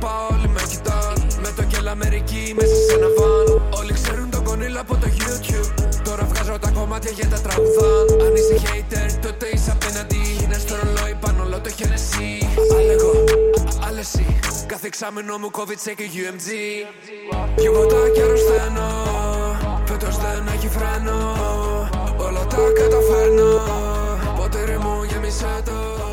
πάω όλοι με κοιτάν. Με το κέλα Αμερική μέσα σε ένα βαν. Όλοι ξέρουν τον κονίλα από το YouTube. Τώρα βγάζω τα κομμάτια για τα τραγουδάν. Αν είσαι hater τότε είσαι απέναντι. Είναι στο ρολόι πάνω όλο το Hennessy. Άλλ' εγώ, άλλ' εσύ. Κάθε εξάμηνο μου COVID και UMG. Πιο ποτά και αρρωσταίνω. Φέτος δεν έχει φρένο. Όλα τα καταφέρνω. Ποτήρι μου γέμισε το.